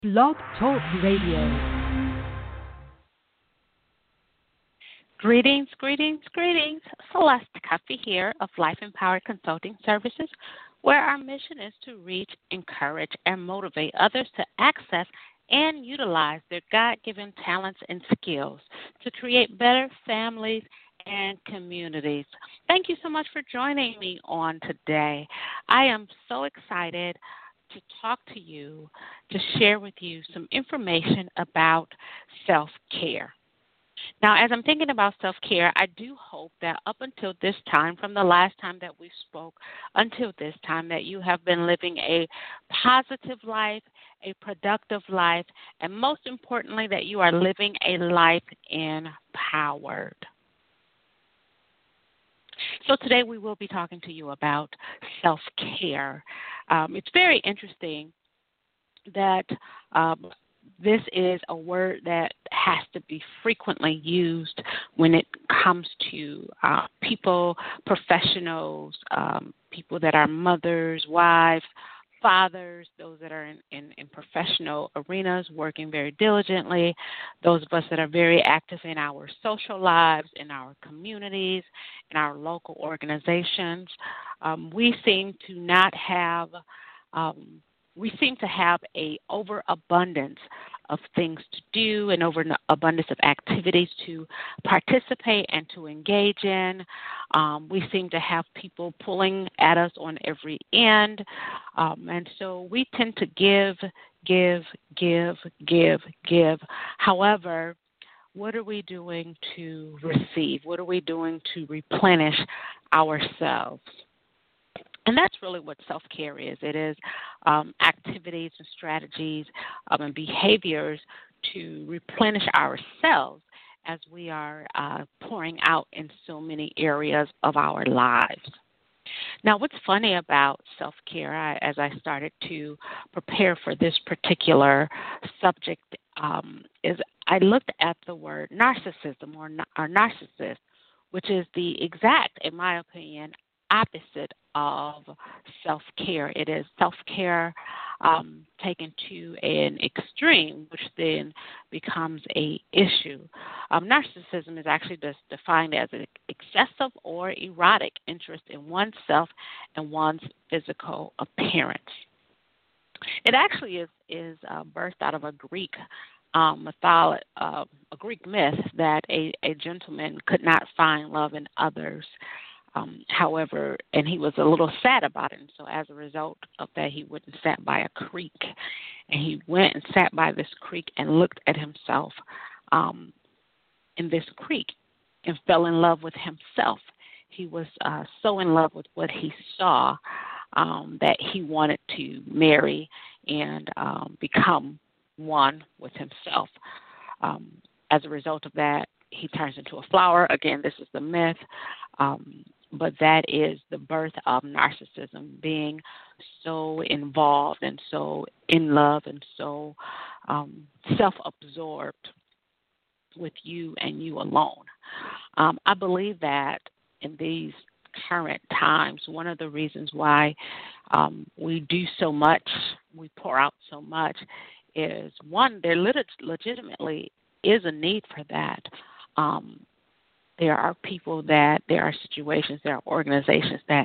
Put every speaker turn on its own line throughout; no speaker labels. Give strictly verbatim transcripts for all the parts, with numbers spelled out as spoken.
Blog Talk Radio.
Greetings, greetings, greetings. Celeste Cuffy here of Life Empowered Consulting Services, where our mission is to reach, encourage, and motivate others to access and utilize their God-given talents and skills to create better families and communities. Thank you so much for joining me on today. I am so excited to talk to you, to share with you some information about self-care. Now, as I'm thinking about self-care, I do hope that up until this time, from the last time that we spoke until this time, that you have been living a positive life, a productive life, and most importantly, that you are living a life empowered. So today we will be talking to you about self-care. Um, it's very interesting that um, this is a word that has to be frequently used when it comes to uh, people, professionals, um, people that are mothers, wives, fathers, those that are in, in, in professional arenas working very diligently, those of us that are very active in our social lives, in our communities, in our local organizations. Um, we seem to not have um, we seem to have a overabundance of things to do and overabundance of activities to participate and to engage in. Um, we seem to have people pulling at us on every end. Um, and so we tend to give, give, give, give, give. However, what are we doing to receive? What are we doing to replenish ourselves? And that's really what self-care is. It is um, activities and strategies um, and behaviors to replenish ourselves as we are uh, pouring out in so many areas of our lives. Now, what's funny about self-care, I, as I started to prepare for this particular subject, um, is I looked at the word narcissism or, or narcissist, which is the exact, in my opinion, opposite of self-care. It is self-care um, taken to an extreme, which then becomes a issue. Um, narcissism is actually just defined as an excessive or erotic interest in oneself and one's physical appearance. It actually is, is uh, birthed out of a Greek um, mytholo- uh, a Greek myth that a, a gentleman could not find love in others. Um, however, and he was a little sad about it, and so as a result of that, he went and sat by a creek, and he went and sat by this creek and looked at himself um, in this creek and fell in love with himself. He was uh, so in love with what he saw um, that he wanted to marry and um, become one with himself. Um, as a result of that, he turns into a flower. Again, this is the myth. Um, But that is the birth of narcissism, being so involved and so in love and so um, self-absorbed with you and you alone. Um, I believe that in these current times, one of the reasons why um, we do so much, we pour out so much, is one, there lit- legitimately is a need for that. Um, There are people that, there are situations, there are organizations that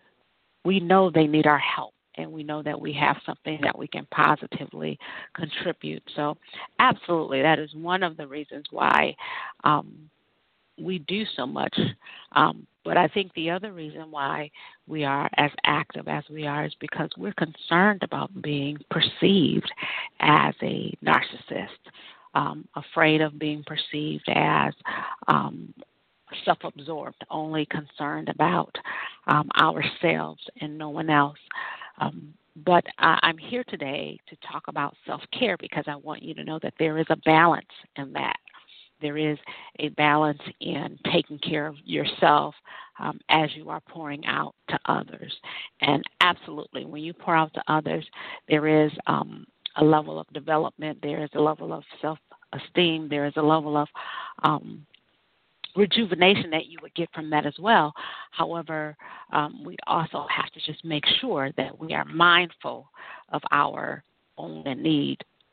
we know they need our help, and we know that we have something that we can positively contribute. So absolutely, that is one of the reasons why um, we do so much. Um, but I think the other reason why we are as active as we are is because we're concerned about being perceived as a narcissist, um, afraid of being perceived as um, self-absorbed, only concerned about um, ourselves and no one else. Um, but I, I'm here today to talk about self-care because I want you to know that there is a balance in that. There is a balance in taking care of yourself um, as you are pouring out to others. And absolutely, when you pour out to others, there is um, a level of development. There is a level of self-esteem. There is a level of um, rejuvenation that you would get from that as well. However, um, we also have to just make sure that we are mindful of our own need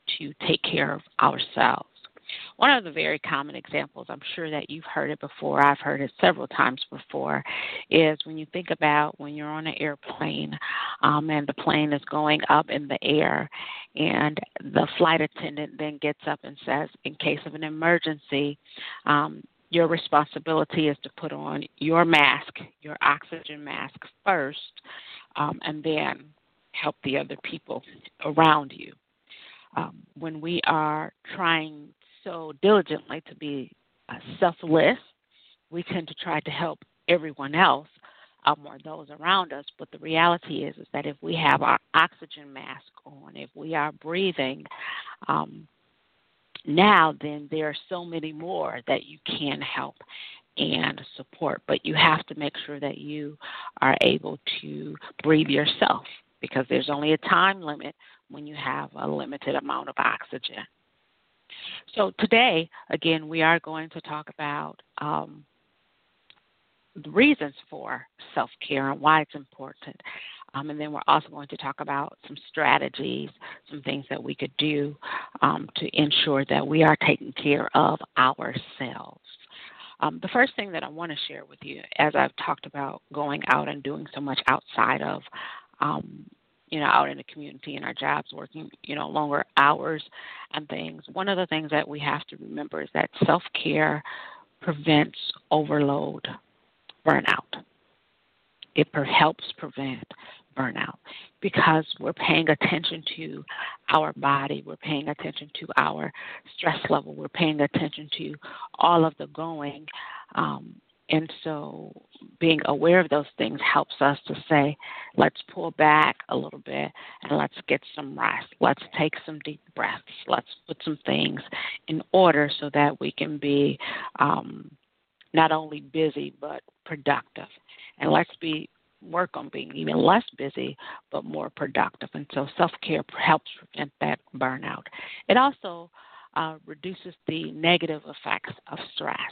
to take care of ourselves. One of the very common examples, I'm sure that you've heard it before, I've heard it several times before, is when you think about when you're on an airplane um, and the plane is going up in the air, and the flight attendant then gets up and says, in case of an emergency, um, your responsibility is to put on your mask, your oxygen mask first, um, and then help the other people around you. Um, when we are trying so diligently to be uh, selfless, we tend to try to help everyone else um, or those around us. But the reality is, is that if we have our oxygen mask on, if we are breathing um, now, then there are so many more that you can help and support. But you have to make sure that you are able to breathe yourself, because there's only a time limit when you have a limited amount of oxygen. So today, again, we are going to talk about um, the reasons for self-care and why it's important. Um, and then we're also going to talk about some strategies, some things that we could do um, to ensure that we are taking care of ourselves. Um, the first thing that I want to share with you, as I've talked about going out and doing so much outside of um, you know, out in the community in our jobs, working, you know, longer hours and things. One of the things that we have to remember is that self-care prevents overload, burnout. It per- helps prevent burnout because we're paying attention to our body, we're paying attention to our stress level, we're paying attention to all of the going. Um, And so being aware of those things helps us to say, let's pull back a little bit and let's get some rest. Let's take some deep breaths. Let's put some things in order so that we can be um, not only busy but productive. And let's be work on being even less busy but more productive. And so self-care helps prevent that burnout. It also uh, reduces the negative effects of stress.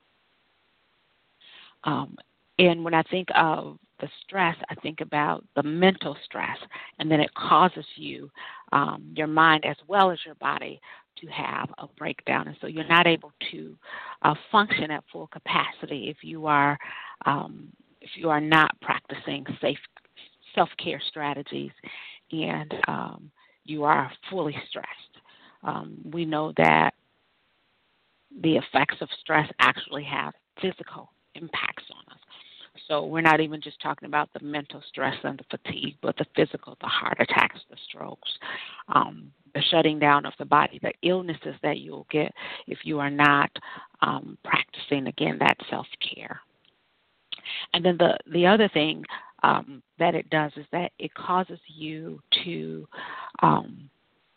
Um, and when I think of the stress, I think about the mental stress, and then it causes you, um, your mind as well as your body, to have a breakdown. And so you're not able to uh, function at full capacity if you are um, if you are not practicing safe self-care strategies and um, you are fully stressed. Um, we know that the effects of stress actually have physical impacts on us. So we're not even just talking about the mental stress and the fatigue, but the physical, the heart attacks, the strokes, um, the shutting down of the body, the illnesses that you'll get if you are not um, practicing, again, that self-care. And then the, the other thing um, that it does is that it causes you to um,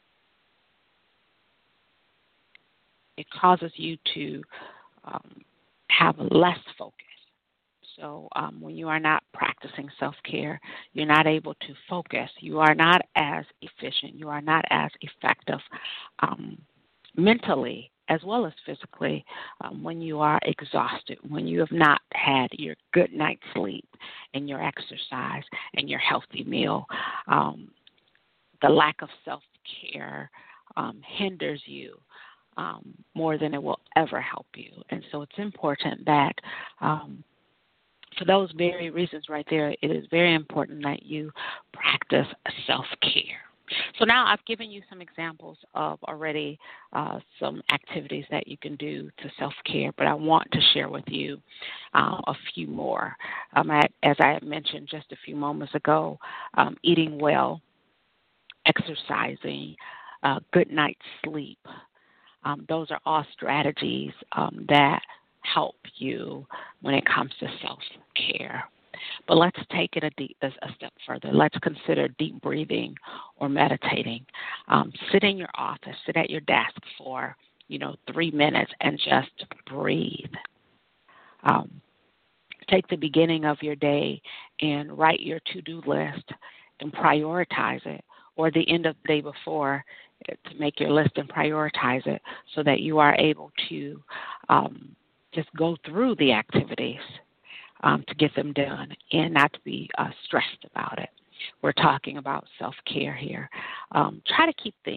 it causes you to um, have less focus. So um, when you are not practicing self-care, you're not able to focus. You are not as efficient. You are not as effective um, mentally as well as physically um, when you are exhausted, when you have not had your good night's sleep and your exercise and your healthy meal. Um, the lack of self-care um, hinders you um, more than it will ever help you. And so it's important that um, for those very reasons right there, it is very important that you practice self-care. So now I've given you some examples of already uh, some activities that you can do to self-care, but I want to share with you uh, a few more. Um, I, as I had mentioned just a few moments ago, um, eating well, exercising, uh, good night's sleep. Um, those are all strategies um, that help you when it comes to self-care. But let's take it a, deep, a step further. Let's consider deep breathing or meditating. Um, sit in your office, sit at your desk for, you know, three minutes and just breathe. Um, take the beginning of your day and write your to-do list and prioritize it, or the end of the day before to make your list and prioritize it so that you are able to um, just go through the activities um, to get them done and not to be uh, stressed about it. We're talking about self-care here. Um, try to keep things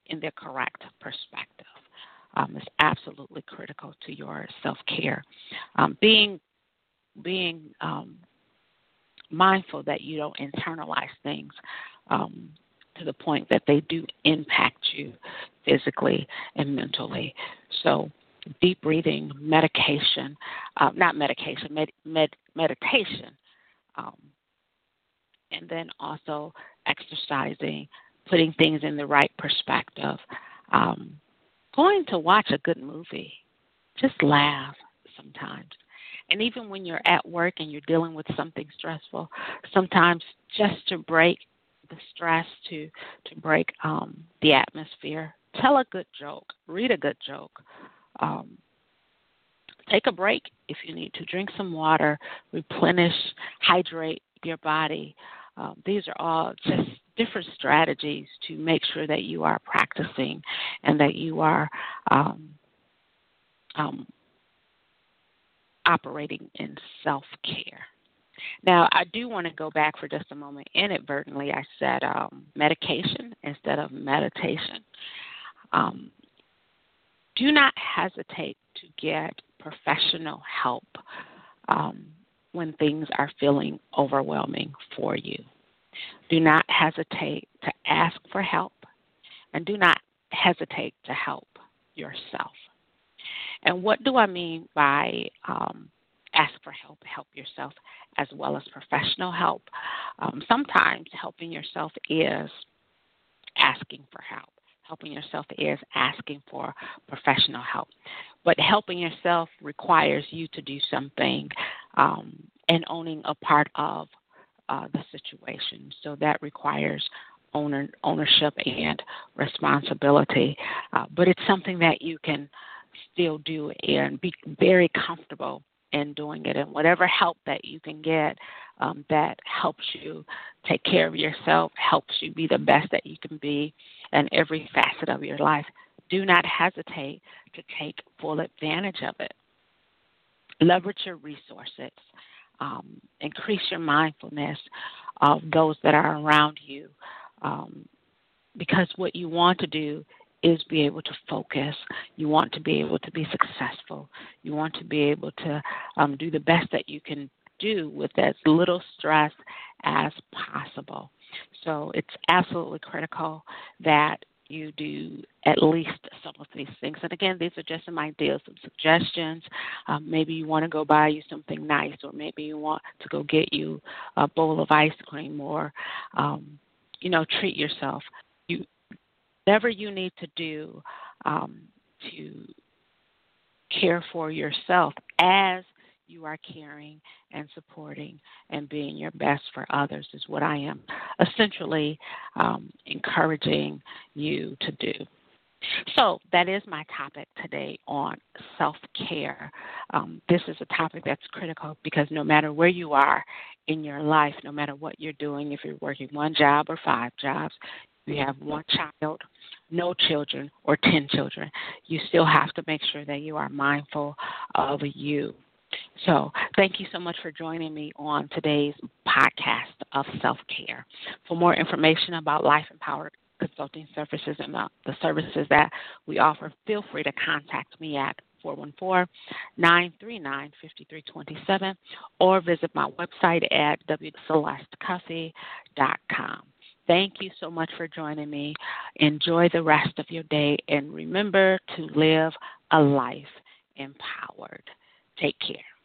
in the correct perspective. Um, is absolutely critical to your self-care. Um, being being um, mindful that you don't internalize things um, to the point that they do impact you physically and mentally. So deep breathing, medication, uh, not medication, med, med, meditation, um, and then also exercising, putting things in the right perspective, um, going to watch a good movie, just laugh sometimes. And even when you're at work and you're dealing with something stressful, sometimes just to break the stress, to to break um, the atmosphere, tell a good joke, read a good joke, um, take a break if you need to, drink some water, replenish, hydrate your body. Um, these are all just different strategies to make sure that you are practicing and that you are um, um, operating in self-care. Now, I do want to go back for just a moment. Inadvertently, I said um, medication instead of meditation. Um, do not hesitate to get professional help um, when things are feeling overwhelming for you. Do not hesitate to ask for help, and do not hesitate to help yourself. And what do I mean by um, ask for help, help yourself, as well as professional help? Um, sometimes helping yourself is asking for help. Helping yourself is asking for professional help. But helping yourself requires you to do something um, and owning a part of uh, the situation. So that requires owner, ownership and responsibility. Uh, but it's something that you can still do and be very comfortable in doing it. And whatever help that you can get um, that helps you take care of yourself, helps you be the best that you can be in every facet of your life, do not hesitate to take full advantage of it. Leverage your resources. Um, increase your mindfulness of those that are around you, um, because what you want to do is be able to focus. You want to be able to be successful. You want to be able to um, do the best that you can do with as little stress as possible. So it's absolutely critical that you do at least some of these things. And again, these are just some ideas, some suggestions. Um, maybe you want to go buy you something nice, or maybe you want to go get you a bowl of ice cream, or, um, you know, treat yourself. You, whatever you need to do um, to care for yourself as you are caring and supporting and being your best for others is what I am essentially um, encouraging you to do. So that is my topic today on self-care. Um, this is a topic that's critical because no matter where you are in your life, no matter what you're doing, if you're working one job or five jobs, you have one child, no children, or ten children, you still have to make sure that you are mindful of you. So thank you so much for joining me on today's podcast of self-care. For more information about Life Empowered Consulting Services and the, the services that we offer, feel free to contact me at four one four, nine three nine, five three two seven or visit my website at w celeste cuffey dot com. Thank you so much for joining me. Enjoy the rest of your day, and remember to live a life empowered. Take care.